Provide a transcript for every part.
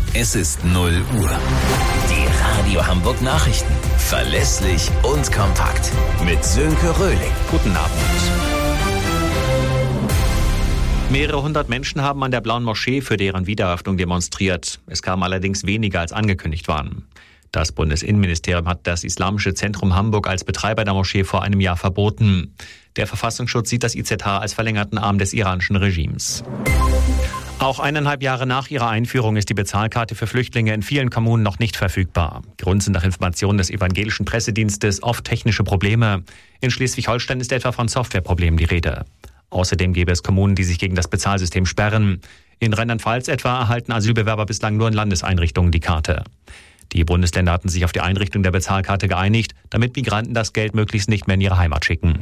Es ist 0 Uhr. Die Radio Hamburg Nachrichten. Verlässlich und kompakt. Mit Sönke Röhling. Guten Abend. Mehrere hundert Menschen haben an der Blauen Moschee für deren Wiedereröffnung demonstriert. Es kamen allerdings weniger, als angekündigt waren. Das Bundesinnenministerium hat das Islamische Zentrum Hamburg als Betreiber der Moschee vor einem Jahr verboten. Der Verfassungsschutz sieht das IZH als verlängerten Arm des iranischen Regimes. Auch 1,5 Jahre nach ihrer Einführung ist die Bezahlkarte für Flüchtlinge in vielen Kommunen noch nicht verfügbar. Grund sind nach Informationen des evangelischen Pressedienstes oft technische Probleme. In Schleswig-Holstein ist etwa von Softwareproblemen die Rede. Außerdem gäbe es Kommunen, die sich gegen das Bezahlsystem sperren. In Rheinland-Pfalz etwa erhalten Asylbewerber bislang nur in Landeseinrichtungen die Karte. Die Bundesländer hatten sich auf die Einrichtung der Bezahlkarte geeinigt, damit Migranten das Geld möglichst nicht mehr in ihre Heimat schicken.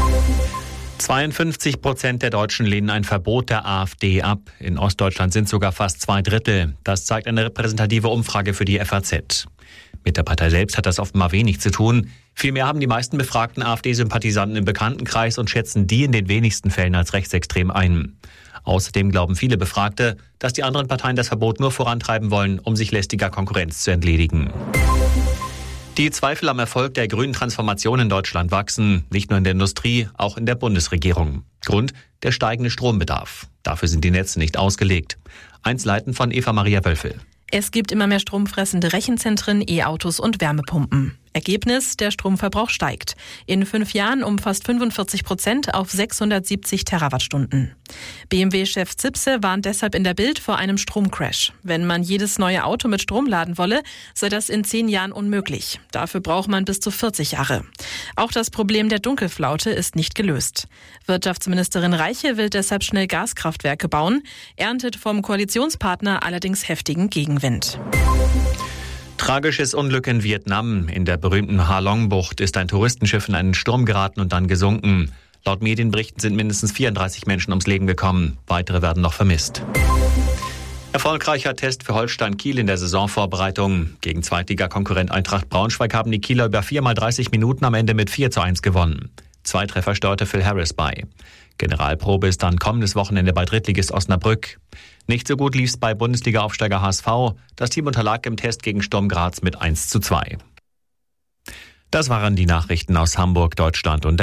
52% der Deutschen lehnen ein Verbot der AfD ab. In Ostdeutschland sind sogar fast 2/3. Das zeigt eine repräsentative Umfrage für die FAZ. Mit der Partei selbst hat das offenbar wenig zu tun. Vielmehr haben die meisten befragten AfD-Sympathisanten im Bekanntenkreis und schätzen die in den wenigsten Fällen als rechtsextrem ein. Außerdem glauben viele Befragte, dass die anderen Parteien das Verbot nur vorantreiben wollen, um sich lästiger Konkurrenz zu entledigen. Die Zweifel am Erfolg der grünen Transformation in Deutschland wachsen, nicht nur in der Industrie, auch in der Bundesregierung. Grund: der steigende Strombedarf. Dafür sind die Netze nicht ausgelegt. Einzelheiten von Eva-Maria Wölfel. Es gibt immer mehr stromfressende Rechenzentren, E-Autos und Wärmepumpen. Ergebnis: der Stromverbrauch steigt. In 5 Jahren um fast 45% auf 670 Terawattstunden. BMW-Chef Zipse warnt deshalb in der Bild vor einem Stromcrash. Wenn man jedes neue Auto mit Strom laden wolle, sei das in 10 Jahren unmöglich. Dafür braucht man bis zu 40 Jahre. Auch das Problem der Dunkelflaute ist nicht gelöst. Wirtschaftsministerin Reiche will deshalb schnell Gaskraftwerke bauen, erntet vom Koalitionspartner allerdings heftigen Gegenwind. Tragisches Unglück in Vietnam. In der berühmten Ha Long-Bucht ist ein Touristenschiff in einen Sturm geraten und dann gesunken. Laut Medienberichten sind mindestens 34 Menschen ums Leben gekommen. Weitere werden noch vermisst. Erfolgreicher Test für Holstein Kiel in der Saisonvorbereitung. Gegen Zweitligakonkurrent Eintracht Braunschweig haben die Kieler über 4x30 Minuten am Ende mit 4:1 gewonnen. 2 Treffer steuerte Phil Harris bei. Generalprobe ist dann kommendes Wochenende bei Drittligist Osnabrück. Nicht so gut lief es bei Bundesliga-Aufsteiger HSV. Das Team unterlag im Test gegen Sturm Graz mit 1:2. Das waren die Nachrichten aus Hamburg, Deutschland und